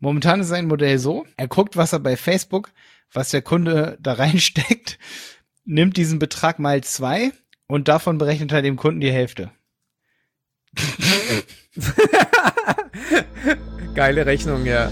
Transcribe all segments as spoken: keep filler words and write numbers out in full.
Momentan ist sein Modell so, er guckt, was er bei Facebook, was der Kunde da reinsteckt, nimmt diesen Betrag mal zwei und davon berechnet er dem Kunden die Hälfte. Geile Rechnung, ja.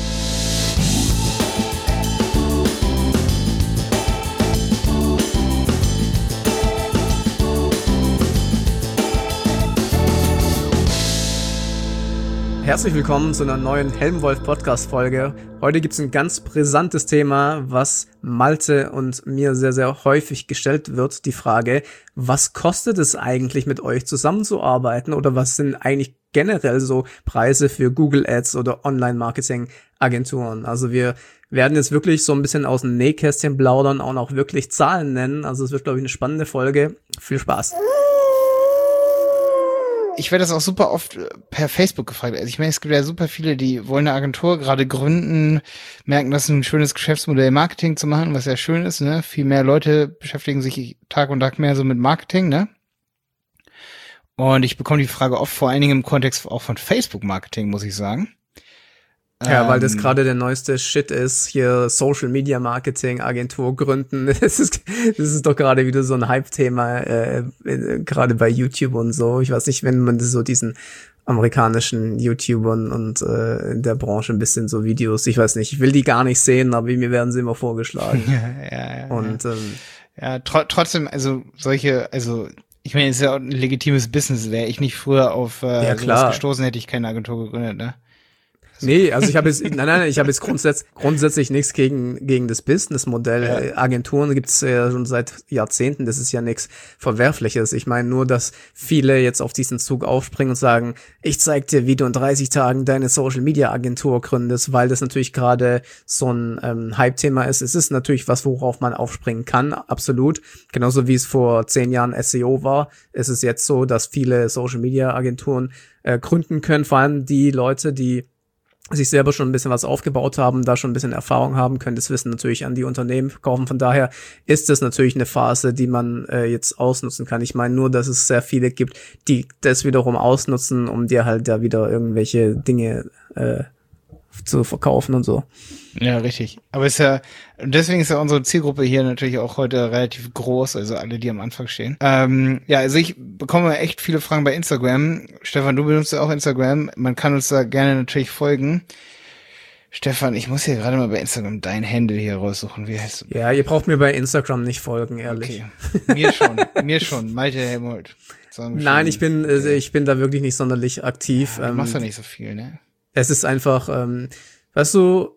Herzlich willkommen zu einer neuen Helmwolf-Podcast-Folge. Heute gibt es ein ganz brisantes Thema, was Malte und mir sehr, sehr häufig gestellt wird. Die Frage, was kostet es eigentlich, mit euch zusammenzuarbeiten? Oder was sind eigentlich generell so Preise für Google Ads oder Online-Marketing-Agenturen? Also wir werden jetzt wirklich so ein bisschen aus dem Nähkästchen plaudern und auch wirklich Zahlen nennen. Also es wird, glaube ich, eine spannende Folge. Viel Spaß. Ich werde das auch super oft per Facebook gefragt. Also ich meine, es gibt ja super viele, die wollen eine Agentur gerade gründen, merken, das ist ein schönes Geschäftsmodell, Marketing zu machen, was ja schön ist, ne? Viel mehr Leute beschäftigen sich Tag und Tag mehr so mit Marketing, ne? Und ich bekomme die Frage oft, vor allen Dingen im Kontext auch von Facebook-Marketing, muss ich sagen. Ja, weil das gerade der neueste Shit ist, hier Social Media Marketing Agentur gründen. Das ist, das ist doch gerade wieder so ein Hype-Thema, äh, gerade bei YouTube und so. Ich weiß nicht, wenn man so diesen amerikanischen YouTubern und äh, in der Branche ein bisschen so Videos, ich weiß nicht, ich will die gar nicht sehen, aber mir werden sie immer vorgeschlagen. Ja, ja, ja. Und ähm, ja, tr- trotzdem, also solche, also ich meine, es ist ja auch ein legitimes Business. Wäre ich nicht früher auf äh, ja, sowas gestoßen, hätte ich keine Agentur gegründet, ne? Nee, also ich habe jetzt, nein, nein, ich habe jetzt grundsätzlich, grundsätzlich nichts gegen gegen das Businessmodell. Ja. Agenturen gibt's ja schon seit Jahrzehnten, das ist ja nichts Verwerfliches. Ich meine nur, dass viele jetzt auf diesen Zug aufspringen und sagen, ich zeig dir, wie du in dreißig Tagen deine Social-Media-Agentur gründest, weil das natürlich gerade so ein ähm, Hype-Thema ist. Es ist natürlich was, worauf man aufspringen kann, absolut. Genauso wie es vor zehn Jahren S E O war, ist es jetzt so, dass viele Social-Media-Agenturen äh, gründen können, vor allem die Leute, die sich selber schon ein bisschen was aufgebaut haben, da schon ein bisschen Erfahrung haben, können das Wissen natürlich an die Unternehmen verkaufen. Von daher ist das natürlich eine Phase, die man äh, jetzt ausnutzen kann. Ich meine nur, dass es sehr viele gibt, die das wiederum ausnutzen, um dir halt da wieder irgendwelche Dinge äh, zu verkaufen und so. Ja, richtig. Aber ist ja, deswegen ist ja unsere Zielgruppe hier natürlich auch heute relativ groß, also alle, die am Anfang stehen. Ähm, ja, also ich bekomme echt viele Fragen bei Instagram. Stefan, du benutzt ja auch Instagram. Man kann uns da gerne natürlich folgen. Stefan, ich muss hier gerade mal bei Instagram dein Handle hier raussuchen. Wie heißt du? Ja, ihr braucht mir bei Instagram nicht folgen, ehrlich. Okay. Mir schon, mir schon. Malte Helmholt. Nein, ich bin, äh, ich bin da wirklich nicht sonderlich aktiv. Ja, du machst ja nicht so viel, ne? Es ist einfach, ähm, weißt du,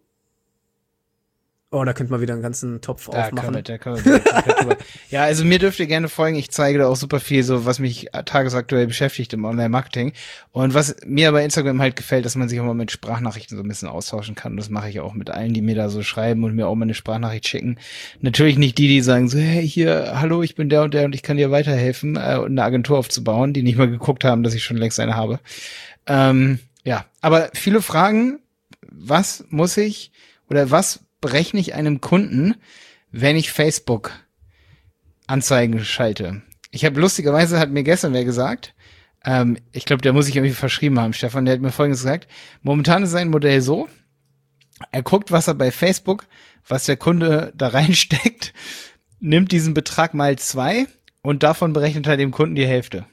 oh, da könnte man wieder einen ganzen Topf da aufmachen. Können wir, da können wir ja, also mir dürft ihr gerne folgen. Ich zeige da auch super viel, so was mich tagesaktuell beschäftigt im Online-Marketing. Und was mir bei Instagram halt gefällt, dass man sich auch mal mit Sprachnachrichten so ein bisschen austauschen kann. Und das mache ich auch mit allen, die mir da so schreiben und mir auch mal eine Sprachnachricht schicken. Natürlich nicht die, die sagen so, hey, hier, hallo, ich bin der und der und ich kann dir weiterhelfen, äh, eine Agentur aufzubauen, die nicht mal geguckt haben, dass ich schon längst eine habe. Ähm, ja, aber viele Fragen, was muss ich oder was berechne ich einem Kunden, wenn ich Facebook Anzeigen schalte? Ich habe lustigerweise, hat mir gestern wer gesagt, ähm, ich glaube, der muss sich irgendwie verschrieben haben, Stefan, der hat mir Folgendes gesagt, momentan ist sein Modell so, er guckt, was er bei Facebook, was der Kunde da reinsteckt, nimmt diesen Betrag mal zwei und davon berechnet er dem Kunden die Hälfte.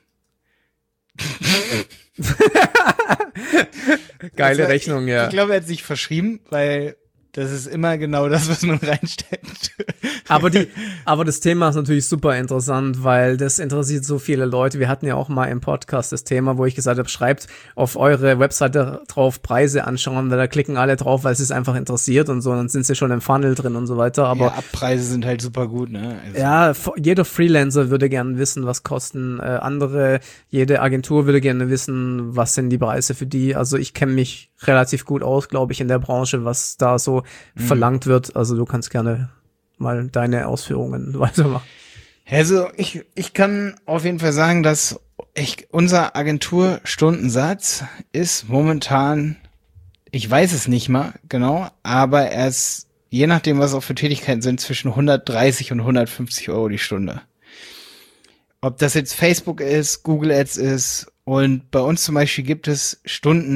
Geile war, Rechnung, ja. Ich, ich glaube, er hat sich verschrieben, weil das ist immer genau das, was man reinsteckt. Aber die, aber das Thema ist natürlich super interessant, weil das interessiert so viele Leute. Wir hatten ja auch mal im Podcast das Thema, wo ich gesagt habe, schreibt auf eure Webseite drauf Preise anschauen, weil da klicken alle drauf, weil es es einfach interessiert und so, und dann sind sie schon im Funnel drin und so weiter. Aber ja, Abpreise sind halt super gut, ne? Also ja, jeder Freelancer würde gerne wissen, was kosten äh, andere. Jede Agentur würde gerne wissen, was sind die Preise für die. Also ich kenne mich relativ gut aus, glaube ich, in der Branche, was da so mhm. verlangt wird. Also du kannst gerne mal deine Ausführungen weitermachen. Also ich ich kann auf jeden Fall sagen, dass ich, unser Agenturstundensatz ist momentan, ich weiß es nicht mal genau, aber er ist, je nachdem, was auch für Tätigkeiten sind, zwischen hundertdreißig und hundertfünfzig Euro die Stunde. Ob das jetzt Facebook ist, Google Ads ist, und bei uns zum Beispiel gibt es Stunden,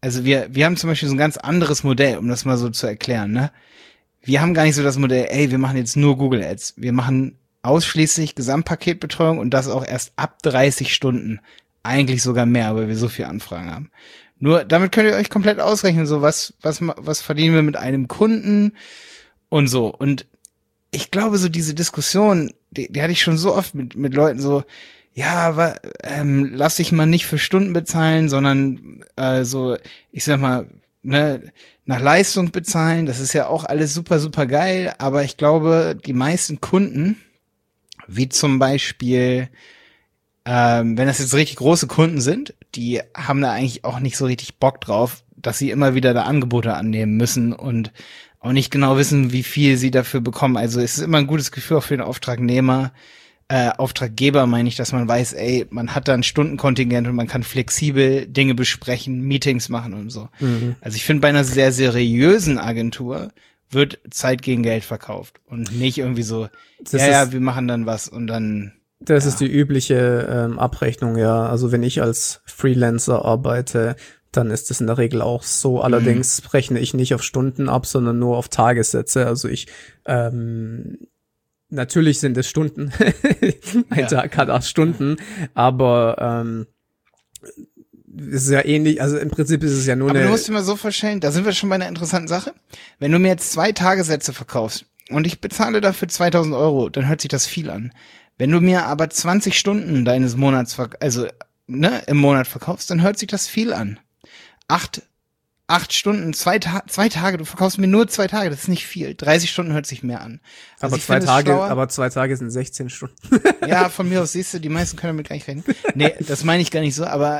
also wir, wir haben zum Beispiel so ein ganz anderes Modell, um das mal so zu erklären, ne? Wir haben gar nicht so das Modell, ey, wir machen jetzt nur Google Ads. Wir machen ausschließlich Gesamtpaketbetreuung und das auch erst ab dreißig Stunden. Eigentlich sogar mehr, weil wir so viele Anfragen haben. Nur damit könnt ihr euch komplett ausrechnen, so was, was, was verdienen wir mit einem Kunden und so. Und ich glaube, so diese Diskussion, die, die hatte ich schon so oft mit, mit Leuten so, ja, aber ähm, lass dich mal nicht für Stunden bezahlen, sondern äh, so, ich sag mal, ne, nach Leistung bezahlen. Das ist ja auch alles super, super geil. Aber ich glaube, die meisten Kunden, wie zum Beispiel, ähm, wenn das jetzt richtig große Kunden sind, die haben da eigentlich auch nicht so richtig Bock drauf, dass sie immer wieder da Angebote annehmen müssen und auch nicht genau wissen, wie viel sie dafür bekommen. Also es ist immer ein gutes Gefühl auch für den Auftragnehmer, äh, Auftraggeber meine ich, dass man weiß, ey, man hat da ein Stundenkontingent und man kann flexibel Dinge besprechen, Meetings machen und so. Mhm. Also ich finde, bei einer sehr seriösen Agentur wird Zeit gegen Geld verkauft und nicht irgendwie so, das ja, ja, wir machen dann was und dann. Das ja. ist die übliche ähm, Abrechnung, ja. Also wenn ich als Freelancer arbeite, dann ist das in der Regel auch so. Allerdings mhm. rechne ich nicht auf Stunden ab, sondern nur auf Tagessätze. Also ich, ähm, natürlich sind es Stunden. Ein ja. Tag hat acht Stunden, aber ähm, es ist ja ähnlich, also im Prinzip ist es ja nur aber eine... Aber du musst dir mal so vorstellen, da sind wir schon bei einer interessanten Sache. Wenn du mir jetzt zwei Tagessätze verkaufst und ich bezahle dafür zweitausend Euro, dann hört sich das viel an. Wenn du mir aber zwanzig Stunden deines Monats, also ne, im Monat verkaufst, dann hört sich das viel an. Acht, acht Stunden, zwei, Ta- zwei Tage, du verkaufst mir nur zwei Tage, das ist nicht viel. dreißig Stunden hört sich mehr an. Also aber zwei Tage, aber zwei Tage sind sechzehn Stunden. Ja, von mir aus siehst du, die meisten können damit gar nicht rechnen. Nee, das meine ich gar nicht so, aber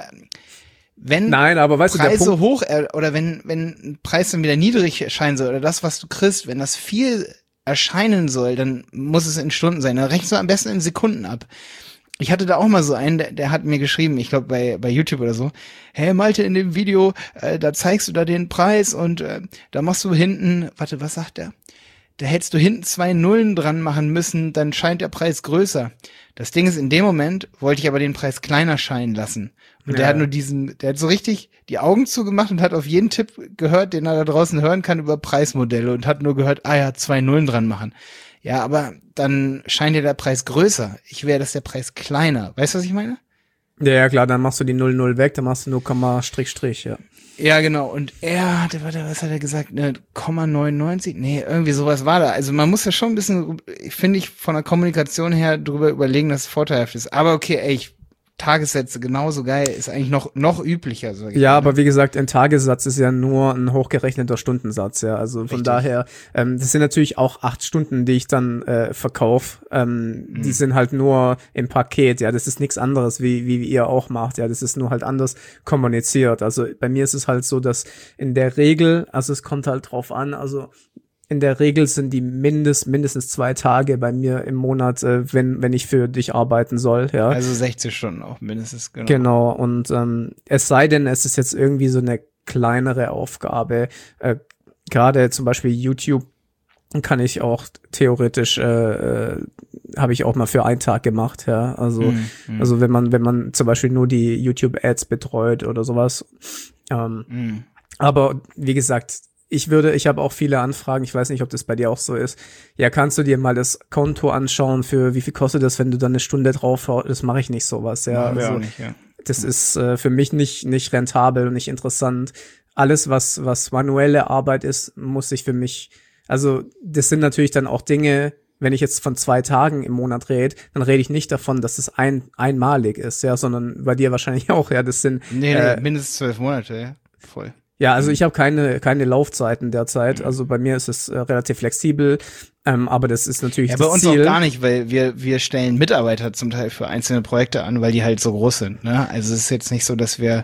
wenn Nein, aber weißt Preise du, der Punkt hoch äh, oder wenn wenn ein Preis dann wieder niedrig erscheinen soll oder das, was du kriegst, wenn das viel erscheinen soll, dann muss es in Stunden sein. Dann rechnest du am besten in Sekunden ab. Ich hatte da auch mal so einen, der, der hat mir geschrieben, ich glaube bei bei YouTube oder so, hey Malte, in dem Video, äh, da zeigst du da den Preis und äh, da machst du hinten, warte, was sagt der? Da hättest du hinten zwei Nullen dran machen müssen, dann scheint der Preis größer. Das Ding ist, in dem Moment wollte ich aber den Preis kleiner scheinen lassen. Und ja. der hat nur diesen, der hat so richtig die Augen zugemacht und hat auf jeden Tipp gehört, den er da draußen hören kann über Preismodelle und hat nur gehört, ah ja, zwei Nullen dran machen. Ja, aber dann scheint dir der Preis größer. Ich wäre, dass der Preis kleiner. Weißt du, was ich meine? Ja, ja, klar, dann machst du die null null weg, dann machst du null, Strich, Strich, ja. Ja, genau. Und er hatte, warte, was hat er gesagt? Ne, Komma neunundneunzig? Nee, irgendwie sowas war da. Also man muss ja schon ein bisschen, finde ich, von der Kommunikation her drüber überlegen, dass es vorteilhaft ist. Aber okay, ey, ich, Tagessätze genauso geil, ist eigentlich noch noch üblicher. Sag ich ja, mal. Aber wie gesagt, ein Tagessatz ist ja nur ein hochgerechneter Stundensatz, ja. Also von Richtig. daher, ähm, das sind natürlich auch acht Stunden, die ich dann äh, verkaufe. Ähm, mhm. Die sind halt nur im Paket, ja. Das ist nichts anderes, wie wie ihr auch macht, ja. Das ist nur halt anders kommuniziert. Also bei mir ist es halt so, dass in der Regel, also es kommt halt drauf an, also in der Regel sind die mindest, mindestens zwei Tage bei mir im Monat, äh, wenn wenn ich für dich arbeiten soll, ja. Also sechzig Stunden auch mindestens, genau. Genau, und ähm, es sei denn, es ist jetzt irgendwie so eine kleinere Aufgabe, äh, gerade zum Beispiel YouTube kann ich auch theoretisch, äh, äh, habe ich auch mal für einen Tag gemacht, ja. Also, mm, mm. also wenn man wenn man zum Beispiel nur die YouTube-Ads betreut oder sowas. Ähm, mm. Aber wie gesagt, Ich würde, ich habe auch viele Anfragen, ich weiß nicht, ob das bei dir auch so ist. Ja, kannst du dir mal das Konto anschauen, für wie viel kostet das, wenn du dann eine Stunde drauf haust? Das mache ich nicht sowas, ja. Also, also, nicht, ja. Das ist äh, für mich nicht nicht rentabel und nicht interessant. Alles, was was manuelle Arbeit ist, muss ich für mich, also das sind natürlich dann auch Dinge, wenn ich jetzt von zwei Tagen im Monat rede, dann rede ich nicht davon, dass es ein einmalig ist, ja, sondern bei dir wahrscheinlich auch, ja, das sind Nee, nee äh, mindestens zwölf Monate, ja, voll. Ja, also ich habe keine keine Laufzeiten derzeit. Also bei mir ist es äh, relativ flexibel, ähm, aber das ist natürlich ja, das bei uns Ziel. auch gar nicht, weil wir wir stellen Mitarbeiter zum Teil für einzelne Projekte an, weil die halt so groß sind. Ne? Also es ist jetzt nicht so, dass wir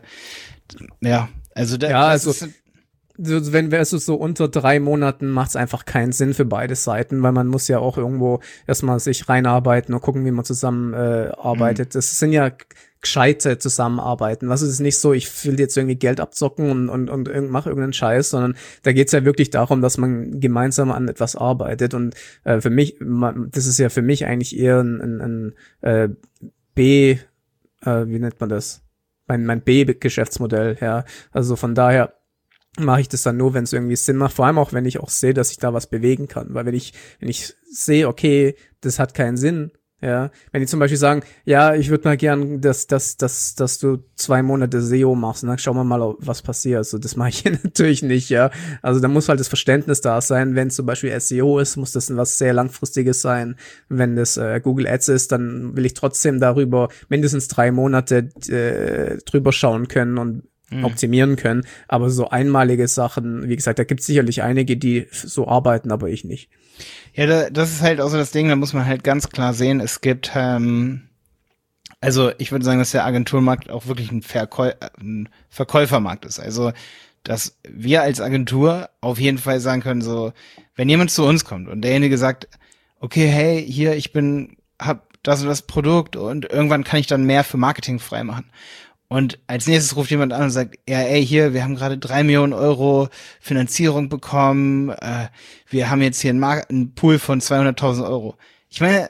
ja, also da, ja, das also ist, so, wenn wir es so unter drei Monaten macht es einfach keinen Sinn für beide Seiten, weil man muss ja auch irgendwo erstmal sich reinarbeiten und gucken, wie man zusammen äh, arbeitet. Mhm. Das sind ja gescheite Zusammenarbeiten. Was ist es nicht so, ich will jetzt irgendwie Geld abzocken und und und irgend, mach irgendeinen Scheiß, sondern da geht's ja wirklich darum, dass man gemeinsam an etwas arbeitet. Und äh, für mich, man, das ist ja für mich eigentlich eher ein, ein, ein äh, B, äh, wie nennt man das? mein, mein B-Geschäftsmodell, ja. Also von daher mache ich das dann nur, wenn es irgendwie Sinn macht, vor allem auch, wenn ich auch sehe, dass ich da was bewegen kann, weil wenn ich, wenn ich sehe, okay, das hat keinen Sinn, ja, wenn die zum Beispiel sagen, ja, ich würde mal gern, dass, dass, dass, dass du zwei Monate S E O machst, und dann schauen wir mal, was passiert, also das mache ich hier natürlich nicht, ja, also da muss halt das Verständnis da sein, wenn zum Beispiel S E O ist, muss das was sehr Langfristiges sein, wenn das äh, Google Ads ist, dann will ich trotzdem darüber mindestens drei Monate äh, drüber schauen können und optimieren können, aber so einmalige Sachen, wie gesagt, da gibt es sicherlich einige, die so arbeiten, aber ich nicht. Ja, da, das ist halt auch so das Ding, da muss man halt ganz klar sehen, es gibt, ähm, also ich würde sagen, dass der Agenturmarkt auch wirklich ein, Verkäu- ein Verkäufermarkt ist, also dass wir als Agentur auf jeden Fall sagen können, so, wenn jemand zu uns kommt und derjenige sagt, okay, hey, hier, ich bin, hab das und das Produkt und irgendwann kann ich dann mehr für Marketing freimachen. Und als nächstes ruft jemand an und sagt, ja, ey, hier, wir haben gerade drei Millionen Euro Finanzierung bekommen, äh, wir haben jetzt hier einen, Mar- einen Pool von zweihunderttausend Euro. Ich meine,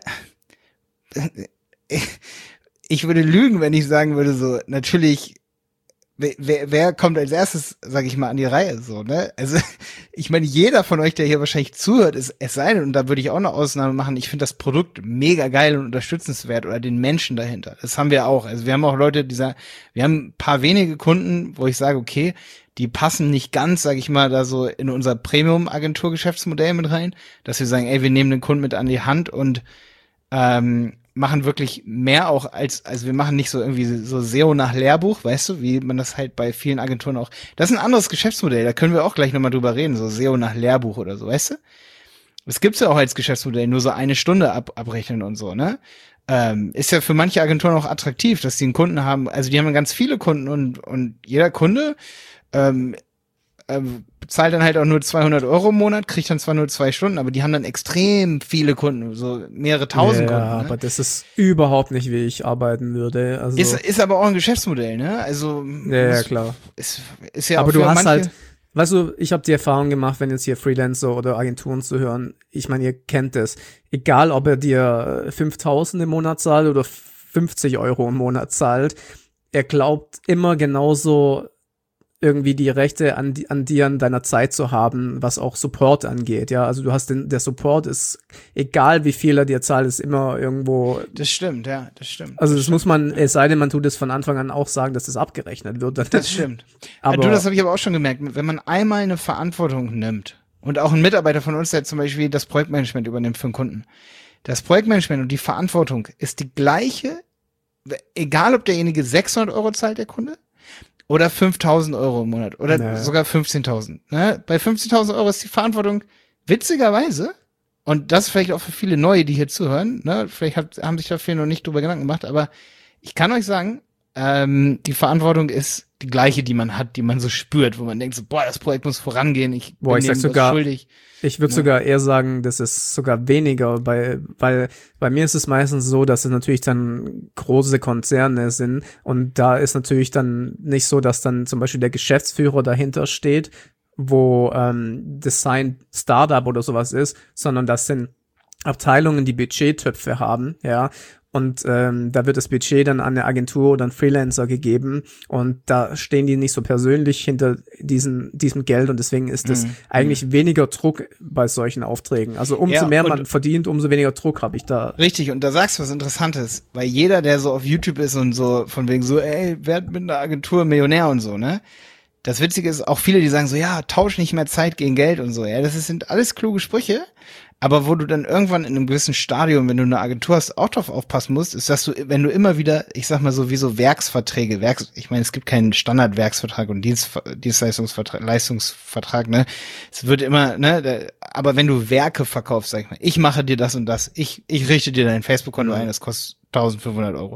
ich würde lügen, wenn ich sagen würde, so, natürlich, wer, wer kommt als erstes, sag ich mal, an die Reihe, so, ne? Also, ich meine, jeder von euch, der hier wahrscheinlich zuhört, ist, es sei denn, und da würde ich auch eine Ausnahme machen, ich finde das Produkt mega geil und unterstützenswert oder den Menschen dahinter. Das haben wir auch. Also, wir haben auch Leute, die sagen, wir haben ein paar wenige Kunden, wo ich sage, okay, die passen nicht ganz, sag ich mal, da so in unser Premium-Agentur-Geschäftsmodell mit rein, dass wir sagen, ey, wir nehmen den Kunden mit an die Hand und, ähm, machen wirklich mehr auch als, also wir machen nicht so irgendwie so S E O nach Lehrbuch, weißt du, wie man das halt bei vielen Agenturen auch, das ist ein anderes Geschäftsmodell, da können wir auch gleich nochmal drüber reden, so S E O nach Lehrbuch oder so, weißt du? Das gibt's ja auch als Geschäftsmodell, nur so eine Stunde ab, abrechnen und so, ne? Ähm, ist ja für manche Agenturen auch attraktiv, dass die einen Kunden haben, also die haben ganz viele Kunden und, und jeder Kunde, ähm, ähm, bezahlt dann halt auch nur zweihundert Euro im Monat, kriegt dann zwar nur zwei Stunden, aber die haben dann extrem viele Kunden, so mehrere tausend ja, Kunden. Ne? Aber das ist überhaupt nicht, wie ich arbeiten würde. Also ist, ist aber auch ein Geschäftsmodell, ne? Also ja, ja klar. Ist, ist ja aber auch du für hast manche halt, weißt du, ich habe die Erfahrung gemacht, wenn jetzt hier Freelancer oder Agenturen zu hören, ich meine, ihr kennt es, egal ob er dir fünftausend im Monat zahlt oder fünfzig Euro im Monat zahlt, er glaubt immer genauso irgendwie die Rechte an, an dir, an deiner Zeit zu haben, was auch Support angeht, ja, also du hast den, der Support ist, egal wie viel er dir zahlt, ist immer irgendwo. Das stimmt, ja, das stimmt. Also das, das stimmt. muss man, es sei denn, man tut es von Anfang an auch sagen, dass das abgerechnet wird. Das stimmt. aber ja, du, das habe ich aber auch schon gemerkt, wenn man einmal eine Verantwortung nimmt und auch ein Mitarbeiter von uns, der zum Beispiel das Projektmanagement übernimmt für einen Kunden, das Projektmanagement und die Verantwortung ist die gleiche, egal ob derjenige sechshundert Euro zahlt, der Kunde, oder fünftausend Euro im Monat oder nee. sogar fünfzehntausend. Ne? Bei fünfzehntausend Euro ist die Verantwortung witzigerweise, und das ist vielleicht auch für viele Neue, die hier zuhören, ne? Vielleicht hat, haben sich da viele noch nicht drüber Gedanken gemacht, aber ich kann euch sagen, ähm, die Verantwortung ist die gleiche, die man hat, die man so spürt, wo man denkt so, boah, das Projekt muss vorangehen, ich boah, bin ich sag sogar, schuldig. Ich würde ja. sogar eher sagen, das ist sogar weniger, bei, weil bei mir ist es meistens so, dass es natürlich dann große Konzerne sind und da ist natürlich dann nicht so, dass dann zum Beispiel der Geschäftsführer dahinter steht, wo ähm, Design Startup oder sowas ist, sondern das sind Abteilungen, die Budgettöpfe haben, ja, und ähm, da wird das Budget dann an eine Agentur oder einen Freelancer gegeben und da stehen die nicht so persönlich hinter diesen, diesem Geld und deswegen ist das mhm. eigentlich weniger Druck bei solchen Aufträgen. Also umso ja, mehr man verdient, umso weniger Druck habe ich da. Richtig, und da sagst du was Interessantes, weil jeder, der so auf YouTube ist und so von wegen so, ey, werd mit einer Agentur Millionär und so, ne? Das Witzige ist, auch viele, die sagen so, ja, tausch nicht mehr Zeit gegen Geld und so, ja, das sind alles kluge Sprüche, aber wo du dann irgendwann in einem gewissen Stadium, wenn du eine Agentur hast, auch drauf aufpassen musst, ist, dass du, wenn du immer wieder, ich sag mal so, wie so Werksverträge, Werks, ich meine, es gibt keinen Standardwerksvertrag und Dienst, Dienstleistungsvertrag, Leistungsvertrag, ne, es wird immer, ne, aber wenn du Werke verkaufst, sag ich mal, ich mache dir das und das, ich, ich richte dir dein Facebook-Konto ein, das kostet eintausendfünfhundert Euro,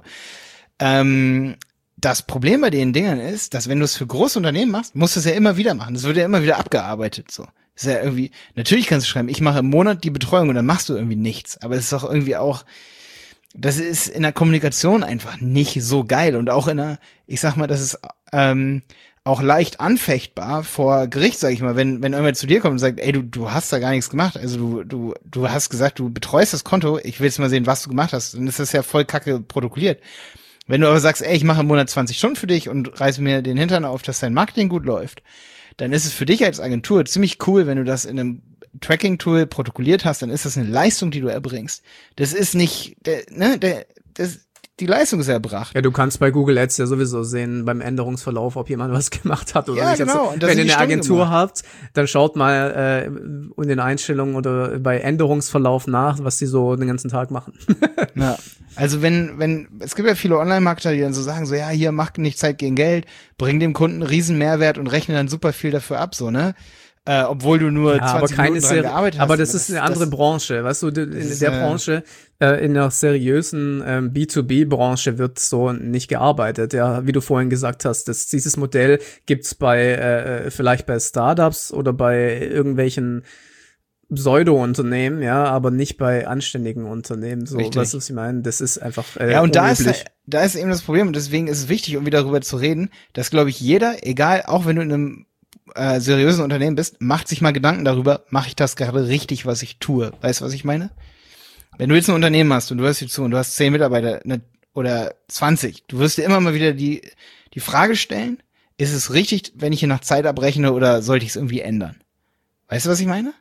ähm, das Problem bei den Dingern ist, dass wenn du es für große Unternehmen machst, musst du es ja immer wieder machen. Das wird ja immer wieder abgearbeitet, so. Das ist ja irgendwie, natürlich kannst du schreiben, ich mache im Monat die Betreuung und dann machst du irgendwie nichts. Aber es ist doch irgendwie auch, das ist in der Kommunikation einfach nicht so geil. Und auch in der, ich sag mal, das ist ähm, auch leicht anfechtbar vor Gericht, sag ich mal, wenn wenn irgendwer zu dir kommt und sagt, ey, du du hast da gar nichts gemacht. Also du du du hast gesagt, du betreust das Konto, ich will jetzt mal sehen, was du gemacht hast. Dann ist das ja voll kacke protokolliert. Wenn du aber sagst, ey, ich mache im Monat zwanzig Stunden für dich und reiß mir den Hintern auf, dass dein Marketing gut läuft, dann ist es für dich als Agentur ziemlich cool, wenn du das in einem Tracking-Tool protokolliert hast, dann ist das eine Leistung, die du erbringst. Das ist nicht, der, ne, der, das, die Leistung ist erbracht. Ja, du kannst bei Google Ads ja sowieso sehen, beim Änderungsverlauf, ob jemand was gemacht hat oder ja, nicht. Genau. Also, wenn ihr eine Agentur habt, dann schaut mal äh, in den Einstellungen oder bei Änderungsverlauf nach, was die so den ganzen Tag machen. Ja. Also wenn, wenn, es gibt ja viele Online-Marketer, die dann so sagen, so, ja, hier, mach nicht Zeit gegen Geld, bring dem Kunden einen riesen Mehrwert und rechne dann super viel dafür ab, so, ne? Äh, obwohl du nur ja, zwanzig aber keine Minuten dran gearbeitet hast. Aber das ist eine andere das, Branche, weißt du, in ist, der Branche, äh, in der seriösen ähm, B zwei B-Branche wird so nicht gearbeitet, ja, wie du vorhin gesagt hast, das, dieses Modell gibt's bei, äh, vielleicht bei Startups oder bei irgendwelchen Pseudo-Unternehmen, ja, aber nicht bei anständigen Unternehmen, so, Richtig. Weißt du, was ich meine? Das ist einfach äh, ja, und da unüblich. ist, da ist eben das Problem und deswegen ist es wichtig, um wieder darüber zu reden, dass, glaube ich, jeder, egal, auch wenn du in einem äh, seriösen Unternehmen bist, macht sich mal Gedanken darüber, mache ich das gerade richtig, was ich tue? Weißt du, was ich meine? Wenn du jetzt ein Unternehmen hast und du hörst hier zu und du hast zehn Mitarbeiter ne, oder zwanzig, du wirst dir immer mal wieder die, die Frage stellen, ist es richtig, wenn ich hier nach Zeit abrechne oder sollte ich es irgendwie ändern? Weißt du, was ich meine?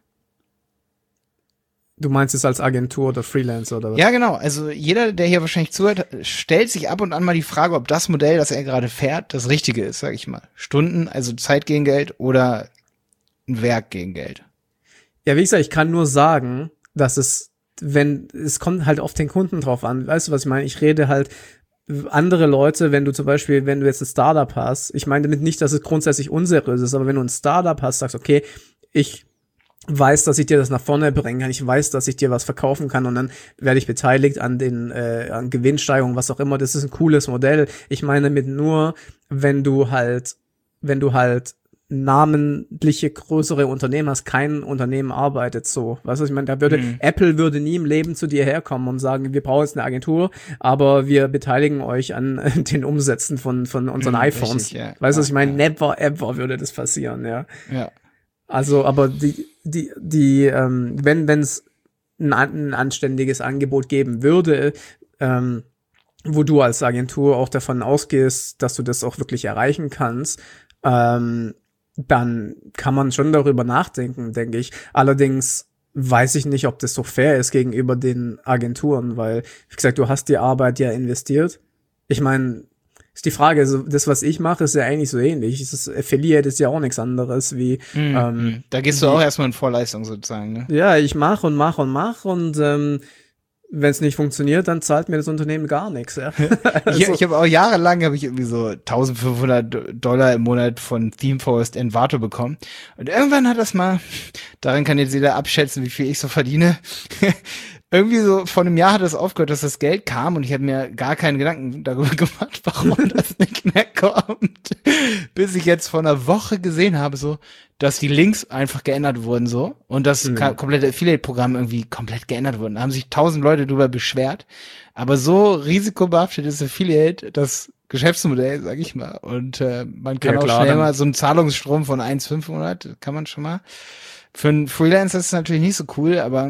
Du meinst es als Agentur oder Freelancer oder was? Ja, genau. Also jeder, der hier wahrscheinlich zuhört, stellt sich ab und an mal die Frage, ob das Modell, das er gerade fährt, das Richtige ist, sag ich mal. Stunden, also Zeit gegen Geld oder ein Werk gegen Geld. Ja, wie gesagt, ich kann nur sagen, dass es, wenn, es kommt halt auf den Kunden drauf an. Weißt du, was ich meine? Ich rede halt andere Leute, wenn du zum Beispiel, wenn du jetzt ein Startup hast, ich meine damit nicht, dass es grundsätzlich unseriös ist, aber wenn du ein Startup hast, sagst, okay, ich weiß, dass ich dir das nach vorne bringen kann, ich weiß, dass ich dir was verkaufen kann und dann werde ich beteiligt an den äh, an Gewinnsteigerungen, was auch immer. Das ist ein cooles Modell. Ich meine mit nur, wenn du halt, wenn du halt namentliche größere Unternehmen hast, kein Unternehmen arbeitet so. Weißt du, ich meine, da würde mhm. Apple würde nie im Leben zu dir herkommen und sagen, wir brauchen jetzt eine Agentur, aber wir beteiligen euch an äh, den Umsätzen von von unseren mhm, iPhones. Richtig, ja. Weißt du, was ich meine? Ja. Never ever würde das passieren, ja. Ja. Also, aber die, die, die, ähm, wenn, wenn es ein, ein anständiges Angebot geben würde, ähm, wo du als Agentur auch davon ausgehst, dass du das auch wirklich erreichen kannst, ähm, dann kann man schon darüber nachdenken, denke ich. Allerdings weiß ich nicht, ob das so fair ist gegenüber den Agenturen, weil, wie gesagt, du hast die Arbeit ja investiert. Ich meine, ist die Frage, also das, was ich mache, ist ja eigentlich so ähnlich. Das Affiliate ist ja auch nichts anderes wie mhm. ähm, da gehst du auch erstmal in Vorleistung sozusagen, ne? Ja, ich mache und mache und mache und ähm, wenn es nicht funktioniert, dann zahlt mir das Unternehmen gar nichts. Ja. also. Ich, ich habe auch jahrelang habe ich irgendwie so eintausendfünfhundert Dollar im Monat von ThemeForest Envato bekommen und irgendwann hat das mal, darin kann jetzt jeder abschätzen, wie viel ich so verdiene. Irgendwie so vor einem Jahr hat es aufgehört, dass das Geld kam und ich habe mir gar keine Gedanken darüber gemacht, warum das nicht mehr kommt. Bis ich jetzt vor einer Woche gesehen habe, so, dass die Links einfach geändert wurden so und das mhm. komplette Affiliate-Programm irgendwie komplett geändert wurden. Da haben sich tausend Leute drüber beschwert. Aber so risikobehaftetes Affiliate, das Geschäftsmodell, sag ich mal. Und äh, man kann ja, klar, auch schnell mal so einen Zahlungsstrom von eins Komma fünf im Monat, kann man schon mal. Für einen Freelancer ist es natürlich nicht so cool, aber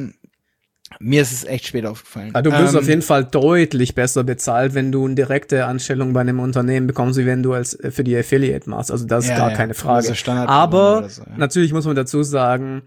mir ist es echt spät aufgefallen. Also du wirst ähm, auf jeden Fall deutlich besser bezahlt, wenn du eine direkte Anstellung bei einem Unternehmen bekommst, wie wenn du als für die Affiliate machst. Also das ist ja, gar ja. keine Frage. Also Aber so, ja. natürlich muss man dazu sagen,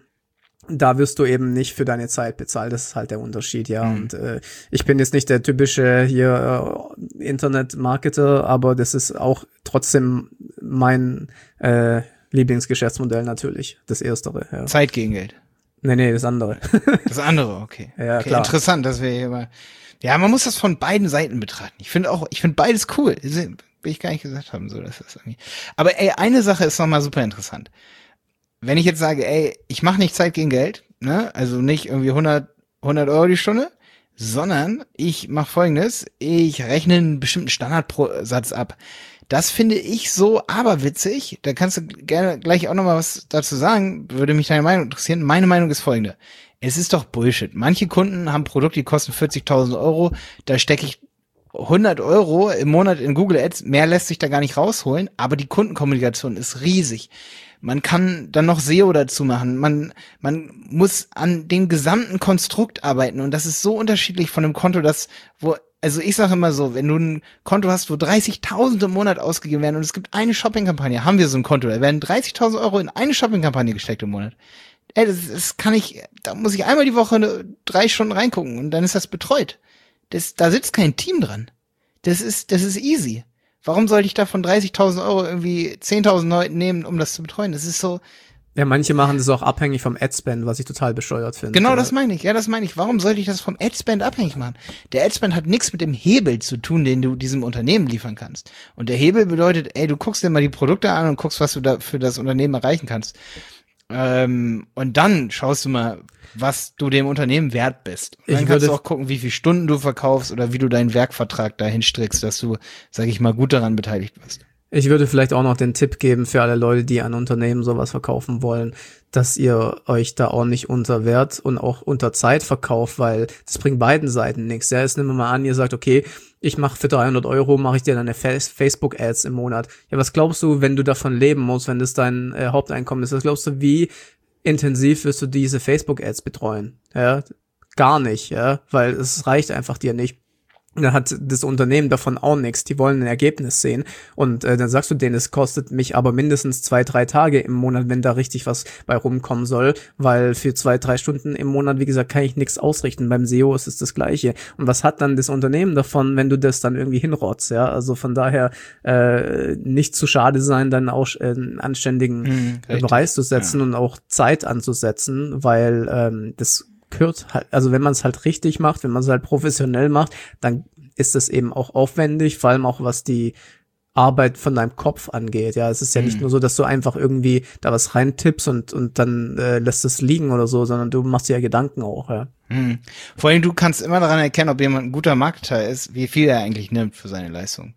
da wirst du eben nicht für deine Zeit bezahlt. Das ist halt der Unterschied, ja. Mhm. Und äh, ich bin jetzt nicht der typische hier äh, Internet-Marketer, aber das ist auch trotzdem mein äh, Lieblingsgeschäftsmodell natürlich, das erstere. Ja. Zeit gegen Geld. Nee, nee, das andere. Das andere, okay. Ja, okay, klar. Interessant, dass wir hier mal. Ja, man muss das von beiden Seiten betrachten. Ich finde auch, ich finde beides cool. Will ich gar nicht gesagt haben, so, dass das irgendwie. Aber ey, eine Sache ist nochmal super interessant. Wenn ich jetzt sage, ey, ich mache nicht Zeit gegen Geld, ne, also nicht irgendwie hundert Euro die Stunde, sondern ich mache Folgendes, ich rechne einen bestimmten Standardsatz ab. Das finde ich so aberwitzig. Da kannst du gerne gleich auch noch mal was dazu sagen. Würde mich deine Meinung interessieren. Meine Meinung ist folgende. Es ist doch Bullshit. Manche Kunden haben Produkte, die kosten vierzigtausend Euro. Da stecke ich hundert Euro im Monat in Google Ads. Mehr lässt sich da gar nicht rausholen. Aber die Kundenkommunikation ist riesig. Man kann dann noch S E O dazu machen. Man, man muss an dem gesamten Konstrukt arbeiten. Und das ist so unterschiedlich von einem Konto, das, wo also ich sage immer so, wenn du ein Konto hast, wo dreißigtausend im Monat ausgegeben werden und es gibt eine Shopping-Kampagne, haben wir so ein Konto, da werden dreißigtausend Euro in eine Shopping-Kampagne gesteckt im Monat. Ey, das, das kann ich, da muss ich einmal die Woche eine, drei Stunden reingucken und dann ist das betreut. Das, da sitzt kein Team dran. Das ist, das ist easy. Warum sollte ich da von dreißigtausend Euro irgendwie zehntausend Leuten nehmen, um das zu betreuen? Das ist so. Ja, manche machen das auch abhängig vom Adspend, was ich total bescheuert finde. Genau, das meine ich. Ja, das meine ich. Warum sollte ich das vom Adspend abhängig machen? Der Adspend hat nichts mit dem Hebel zu tun, den du diesem Unternehmen liefern kannst. Und der Hebel bedeutet, ey, du guckst dir mal die Produkte an und guckst, was du da für das Unternehmen erreichen kannst. Ähm, und dann schaust du mal, was du dem Unternehmen wert bist. Und dann Ich kannst würde du auch gucken, wie viele Stunden du verkaufst oder wie du deinen Werkvertrag dahin strickst, dass du, sag ich mal, gut daran beteiligt wirst. Ich würde vielleicht auch noch den Tipp geben für alle Leute, die an Unternehmen sowas verkaufen wollen, dass ihr euch da auch nicht unter Wert und auch unter Zeit verkauft, weil das bringt beiden Seiten nichts. Ja, jetzt nehmen wir mal an, ihr sagt, okay, ich mache für dreihundert Euro, mache ich dir dann eine Facebook-Ads im Monat. Ja, was glaubst du, wenn du davon leben musst, wenn das dein äh, Haupteinkommen ist? Was glaubst du, wie intensiv wirst du diese Facebook-Ads betreuen? Ja, gar nicht, ja, weil es reicht einfach dir nicht. Dann hat das Unternehmen davon auch nichts. Die wollen ein Ergebnis sehen. Und äh, dann sagst du denen, es kostet mich aber mindestens zwei, drei Tage im Monat, wenn da richtig was bei rumkommen soll. Weil für zwei, drei Stunden im Monat, wie gesagt, kann ich nichts ausrichten. Beim S E O ist es das Gleiche. Und was hat dann das Unternehmen davon, wenn du das dann irgendwie hinrotzt? Ja, also von daher äh, nicht zu schade sein, dann auch äh, einen anständigen Hm, äh, Preis zu setzen, ja, und auch Zeit anzusetzen, weil ähm, das gehört halt, also wenn man es halt richtig macht, wenn man es halt professionell macht, dann ist das eben auch aufwendig, vor allem auch was die Arbeit von deinem Kopf angeht. Ja, es ist ja Mhm. nicht nur so, dass du einfach irgendwie da was reintippst und und dann äh, lässt es liegen oder so, sondern du machst dir ja Gedanken auch, ja. Hm. Vor allem, du kannst immer daran erkennen, ob jemand ein guter Marketer ist, wie viel er eigentlich nimmt für seine Leistung.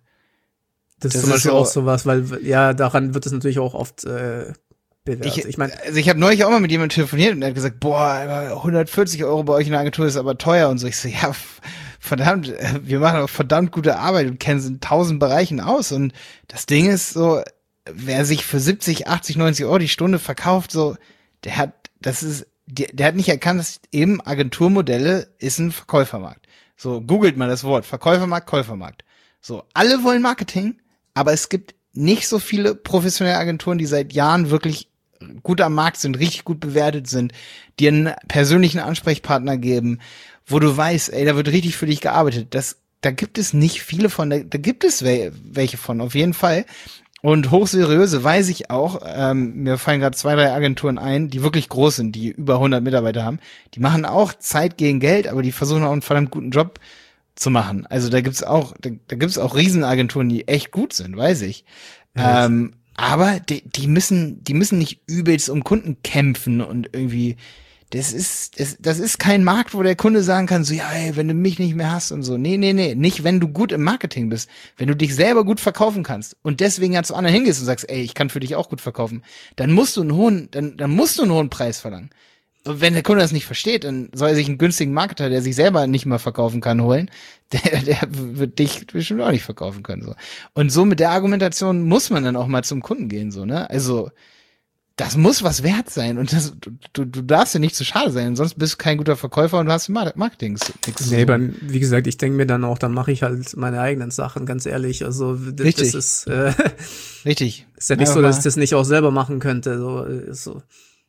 Das, Das ist zum ist Beispiel so- auch sowas, weil ja, daran wird es natürlich auch oft äh, bewertet. Ich, Ich meine, also ich habe neulich auch mal mit jemandem telefoniert und er hat gesagt, boah, aber hundertvierzig Euro bei euch in der Agentur ist aber teuer und so. Ich so, ja, f- verdammt, äh, wir machen auch verdammt gute Arbeit und kennen uns in tausend Bereichen aus. Und das Ding ist so, wer sich für siebzig, achtzig, neunzig Euro die Stunde verkauft, so, der hat, das ist, der, der hat nicht erkannt, dass eben Agenturmodelle ist ein Verkäufermarkt. So, googelt mal das Wort, Verkäufermarkt, Käufermarkt. So, alle wollen Marketing, aber es gibt nicht so viele professionelle Agenturen, die seit Jahren wirklich gut am Markt sind, richtig gut bewertet sind, dir einen persönlichen Ansprechpartner geben, wo du weißt, ey, da wird richtig für dich gearbeitet. Das, da gibt es nicht viele von, da, da gibt es wel, welche von, auf jeden Fall. Und hochseriöse weiß ich auch, ähm, mir fallen gerade zwei, drei Agenturen ein, die wirklich groß sind, die über hundert Mitarbeiter haben. Die machen auch Zeit gegen Geld, aber die versuchen auch einen verdammt guten Job zu machen. Also da gibt's auch, da, da gibt's auch Riesenagenturen, die echt gut sind, weiß ich. Ja, ähm, aber die, die müssen, die müssen nicht übelst um Kunden kämpfen und irgendwie, das ist, das, das ist kein Markt, wo der Kunde sagen kann, so, ja, ey, wenn du mich nicht mehr hast und so. Nee, nee, nee, nicht, wenn du gut im Marketing bist. Wenn du dich selber gut verkaufen kannst und deswegen ja zu anderen hingehst und sagst, ey, ich kann für dich auch gut verkaufen, dann musst du einen hohen, dann, dann musst du einen hohen Preis verlangen. Und wenn der Kunde das nicht versteht, dann soll er sich einen günstigen Marketer, der sich selber nicht mehr verkaufen kann, holen. Der, der wird dich bestimmt auch nicht verkaufen können, so. Und so mit der Argumentation muss man dann auch mal zum Kunden gehen, so, ne? Also, das muss was wert sein und das, du, du, du darfst ja nicht zu schade sein, sonst bist du kein guter Verkäufer und du hast Mar- Marketing. Nix nee, zu bei, wie gesagt, ich denke mir dann auch, dann mache ich halt meine eigenen Sachen, ganz ehrlich. Also das, Richtig. das ist, äh, Richtig. ist ja nicht Einfach so, dass ich mal- das nicht auch selber machen könnte. So, ist so.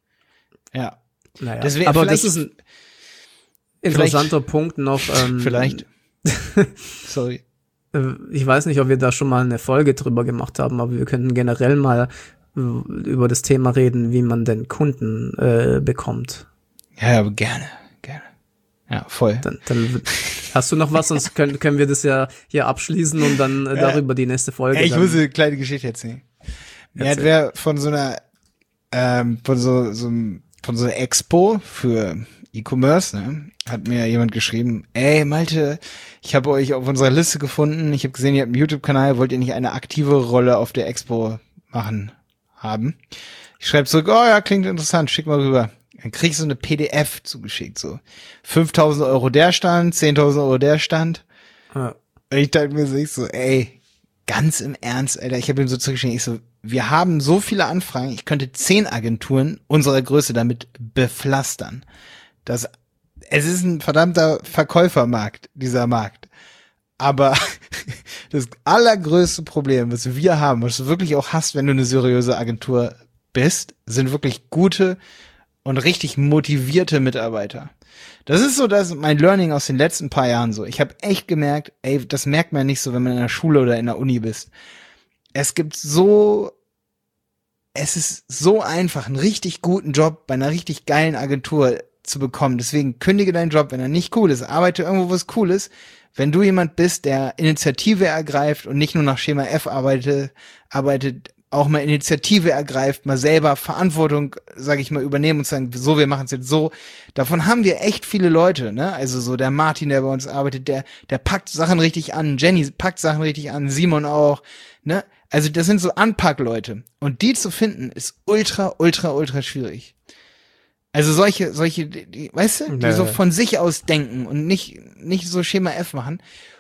Ja. Naja. Deswegen- Aber das vielleicht- ist ein interessanter Punkt noch. Ähm, Vielleicht. Sorry. äh, Ich weiß nicht, ob wir da schon mal eine Folge drüber gemacht haben, aber wir könnten generell mal äh, über das Thema reden, wie man denn Kunden äh, bekommt. Ja, aber gerne, gerne. Ja, voll. Dann, dann hast du noch was, sonst können, können wir das ja hier abschließen und dann äh, darüber die nächste Folge. Ey, ich dann. muss eine kleine Geschichte erzählen. Mir hat Erzähl. wer von so einer, ähm, von so, so einem, von so einer Expo für E-Commerce, ne, hat mir jemand geschrieben, ey Malte, ich habe euch auf unserer Liste gefunden, ich habe gesehen, ihr habt einen YouTube-Kanal, wollt ihr nicht eine aktive Rolle auf der Expo machen haben? Ich schreibe zurück, oh ja, klingt interessant, schick mal rüber. Dann krieg ich so eine P D F zugeschickt, so fünftausend Euro der Stand, zehntausend Euro der Stand. Ja. Und ich dachte mir so, ich so, ey, ganz im Ernst, Alter, ich habe ihm so zurückgeschrieben, ich so, wir haben so viele Anfragen, ich könnte zehn Agenturen unserer Größe damit bepflastern. Das, es ist ein verdammter Verkäufermarkt, dieser Markt. Aber das allergrößte Problem, was wir haben, was du wirklich auch hast, wenn du eine seriöse Agentur bist, sind wirklich gute und richtig motivierte Mitarbeiter. Das ist so das mein Learning aus den letzten paar Jahren so. Ich habe echt gemerkt, ey, das merkt man nicht so, wenn man in der Schule oder in der Uni bist. Es gibt so, es ist so einfach, einen richtig guten Job bei einer richtig geilen Agentur zu bekommen. Deswegen kündige deinen Job, wenn er nicht cool ist. Arbeite irgendwo, wo es cool ist. Wenn du jemand bist, der Initiative ergreift und nicht nur nach Schema F arbeitet, arbeitet, auch mal Initiative ergreift, mal selber Verantwortung, sage ich mal, übernehmen und sagen, so, wir machen es jetzt so. Davon haben wir echt viele Leute, ne? Also so der Martin, der bei uns arbeitet, der der packt Sachen richtig an, Jenny packt Sachen richtig an, Simon auch, ne? Also das sind so Anpackleute. Und die zu finden, ist ultra, ultra, ultra schwierig. Also solche, solche, die, weißt du, die nee. so von sich aus denken und nicht nicht so Schema F machen.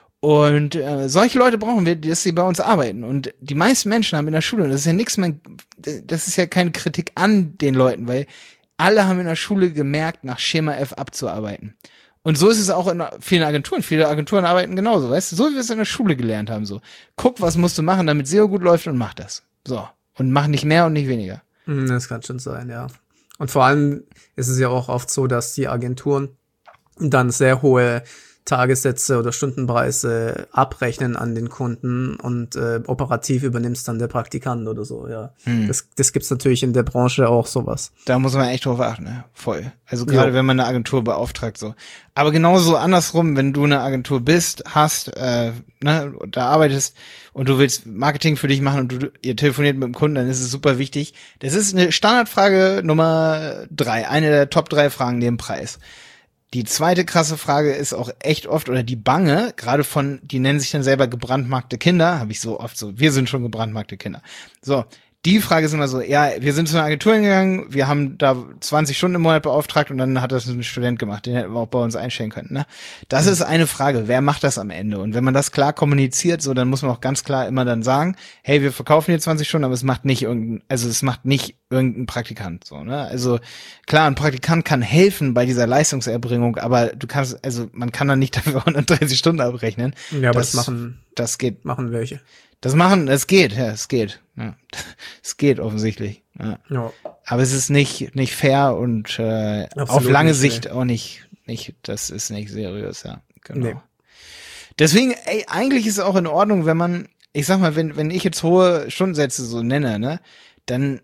Und äh, solche Leute brauchen wir, dass sie bei uns arbeiten. Und die meisten Menschen haben in der Schule, und das ist ja nichts mehr, das ist ja keine Kritik an den Leuten, weil alle haben in der Schule gemerkt, nach Schema F abzuarbeiten. Und so ist es auch in vielen Agenturen. Viele Agenturen arbeiten genauso, weißt du, so wie wir es in der Schule gelernt haben. So, guck, was musst du machen, damit S E O gut läuft und mach das. So. Und mach nicht mehr und nicht weniger. Das kann schon sein, ja. Und vor allem ist es ja auch oft so, dass die Agenturen dann sehr hohe Tagessätze oder Stundenpreise abrechnen an den Kunden und äh, operativ übernimmst dann der Praktikant oder so, ja. Hm. Das, das gibt's natürlich in der Branche auch sowas. Da muss man echt drauf achten, ne? Voll. Also gerade ja. wenn man eine Agentur beauftragt, so. Aber genauso andersrum, wenn du eine Agentur bist, hast, äh, ne, da arbeitest und du willst Marketing für dich machen und du, ihr telefoniert mit dem Kunden, dann ist es super wichtig. Das ist eine Standardfrage Nummer drei, eine der Top drei Fragen neben Preis. Die zweite krasse Frage ist auch echt oft, oder die bange, gerade von, die nennen sich dann selber gebrandmarkte Kinder, habe ich so oft so, wir sind schon gebrandmarkte Kinder. So, die Frage ist immer so, ja, wir sind zu einer Agentur hingegangen, wir haben da zwanzig Stunden im Monat beauftragt und dann hat das ein Student gemacht, den hätten wir auch bei uns einstellen können, ne? Das ist eine Frage, wer macht das am Ende? Und wenn man das klar kommuniziert, so, dann muss man auch ganz klar immer dann sagen, hey, wir verkaufen hier zwanzig Stunden, aber es macht nicht irgendein, also es macht nicht irgendein Praktikant, so, ne? Also, klar, ein Praktikant kann helfen bei dieser Leistungserbringung, aber du kannst, also, man kann dann nicht dafür hundertdreißig Stunden abrechnen. Ja, aber das, das machen, das geht. Machen welche. Das machen, es geht, ja, es geht. Ja. Es geht offensichtlich. Ja. Ja. Aber es ist nicht nicht fair und äh, auf lange nicht, Sicht nee. auch nicht, nicht, das ist nicht seriös, ja. Genau. Nee. Deswegen, ey, eigentlich ist es auch in Ordnung, wenn man, ich sag mal, wenn wenn ich jetzt hohe Stundensätze so nenne, ne, dann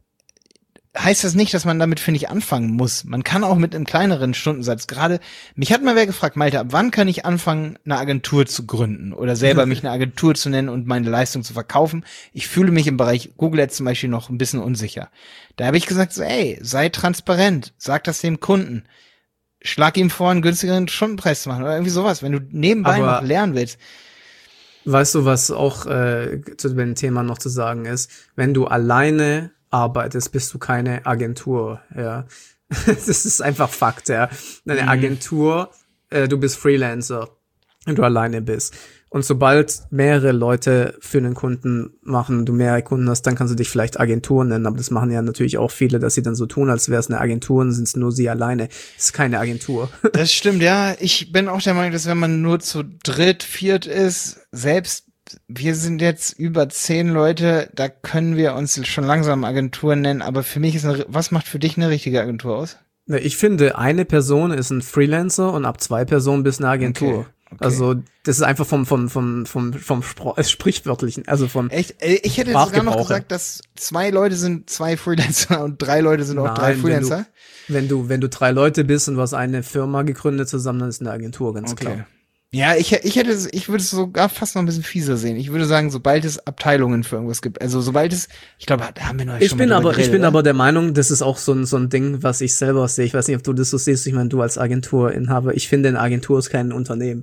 heißt das nicht, dass man damit, finde ich, anfangen muss. Man kann auch mit einem kleineren Stundensatz. Gerade, mich hat mal wer gefragt, Malte, ab wann kann ich anfangen, eine Agentur zu gründen oder selber mich eine Agentur zu nennen und meine Leistung zu verkaufen? Ich fühle mich im Bereich Google Ads zum Beispiel noch ein bisschen unsicher. Da habe ich gesagt, so, ey, sei transparent, sag das dem Kunden. Schlag ihm vor, einen günstigeren Stundenpreis zu machen oder irgendwie sowas, wenn du nebenbei Aber noch lernen willst. Weißt du, was auch äh, zu dem Thema noch zu sagen ist? Wenn du alleine arbeitest, bist du keine Agentur, ja. Das ist einfach Fakt, ja. Eine mhm. Agentur, äh, du bist Freelancer, wenn du alleine bist. Und sobald mehrere Leute für einen Kunden machen, du mehrere Kunden hast, dann kannst du dich vielleicht Agentur nennen, aber das machen ja natürlich auch viele, dass sie dann so tun, als wäre es eine Agentur und sind es nur sie alleine. Das ist keine Agentur. Das stimmt, ja. Ich bin auch der Meinung, dass wenn man nur zu dritt, viert ist, selbst wir sind jetzt über zehn Leute, da können wir uns schon langsam Agenturen nennen, aber für mich ist eine, was macht für dich eine richtige Agentur aus? Ich finde, eine Person ist ein Freelancer und ab zwei Personen bist eine Agentur. Okay. Okay. Also, das ist einfach vom, vom, vom, vom, vom Spr- Sprichwörtlichen, also vom Echt? Ich hätte sogar noch gesagt, dass zwei Leute sind zwei Freelancer und drei Leute sind auch Nein, drei Freelancer. Wenn du, wenn du, wenn du drei Leute bist und du hast eine Firma gegründet zusammen, dann ist eine Agentur, ganz okay. klar. Ja, ich, ich hätte, ich würde es sogar fast noch ein bisschen fieser sehen. Ich würde sagen, sobald es Abteilungen für irgendwas gibt, also sobald es, ich glaube, da haben wir noch ich schon bin mal aber, geredet, ich bin oder? aber der Meinung, das ist auch so ein, so ein Ding, was ich selber sehe. Ich weiß nicht, ob du das so siehst. Ich meine, du als Agenturinhaber, ich finde, eine Agentur ist kein Unternehmen.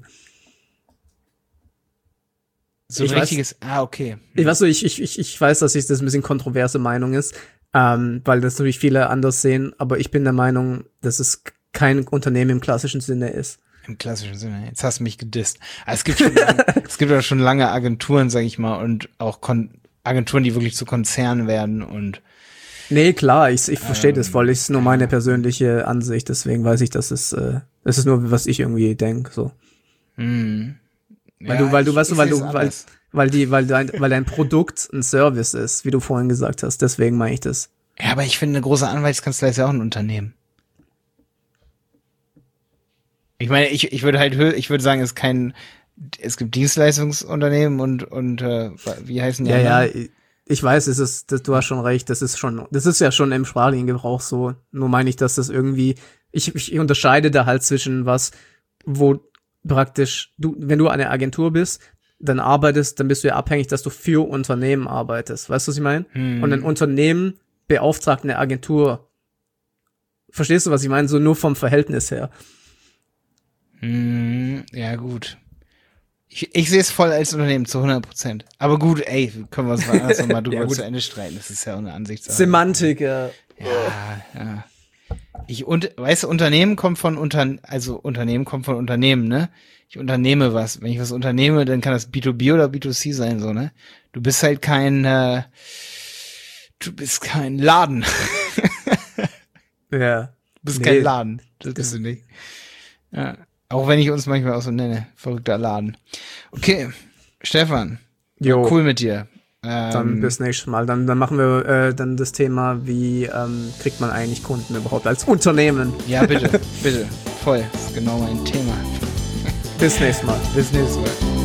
So ein richtiges, weiß, ah, okay. Ich weiß so, ich, ich, ich, ich weiß, dass ich das ein bisschen kontroverse Meinung ist, ähm, weil das natürlich viele anders sehen, aber ich bin der Meinung, dass es kein Unternehmen im klassischen Sinne ist. Im klassischen Sinne. Jetzt hast du mich gedisst. Also es gibt schon, es gibt ja schon lange Agenturen, sag ich mal, und auch Kon- Agenturen, die wirklich zu Konzernen werden und. Nee, klar, ich, ich verstehe ähm, das voll. Das ist nur meine persönliche Ansicht, deswegen weiß ich, dass es, äh, das ist nur, was ich irgendwie denke, so. Mm. Weil ja, du, weil du, weißt du, weil du, weil, weil die, weil dein, weil dein Produkt ein Service ist, wie du vorhin gesagt hast. Deswegen meine ich das. Ja, aber ich finde, eine große Anwaltskanzlei ist ja auch ein Unternehmen. Ich meine, ich, ich würde halt, ich würde sagen, es ist kein, es gibt Dienstleistungsunternehmen und, und, äh, wie heißen die? Ja, anderen? ja, ich weiß, es ist, das, du hast schon recht, das ist schon, das ist ja schon im sprachlichen Gebrauch so. Nur meine ich, dass das irgendwie, ich, ich unterscheide da halt zwischen was, wo praktisch, du, wenn du eine Agentur bist, dann arbeitest, dann bist du ja abhängig, dass du für Unternehmen arbeitest. Weißt du, was ich meine? Hm. Und ein Unternehmen beauftragt eine Agentur. Verstehst du, was ich meine? So nur vom Verhältnis her. Hm, ja, gut. Ich, ich sehe es voll als Unternehmen zu hundert Prozent. Aber gut, ey, können wir es mal anders nochmal drüber ja, zu Ende streiten. Das ist ja auch eine Ansichtssache. Semantik, ja. Ja, ja. Ich, und, weißt du, Unternehmen kommt von Unter, also Unternehmen kommt von Unternehmen, ne? Ich unternehme was. Wenn ich was unternehme, dann kann das B zwei B oder B zwei C sein, so, ne? Du bist halt kein, äh, du bist kein Laden. Ja. Du bist nee. kein Laden. Das bist du nicht. Ja. Auch wenn ich uns manchmal auch so nenne. Verrückter Laden. Okay. Stefan. Jo. Cool mit dir. Dann ähm, bis nächstes Mal. Dann, dann machen wir äh, dann das Thema, wie ähm, kriegt man eigentlich Kunden überhaupt als Unternehmen? Ja, bitte. bitte. Voll. Das ist genau mein Thema. Bis nächstes Mal. Bis nächstes Mal.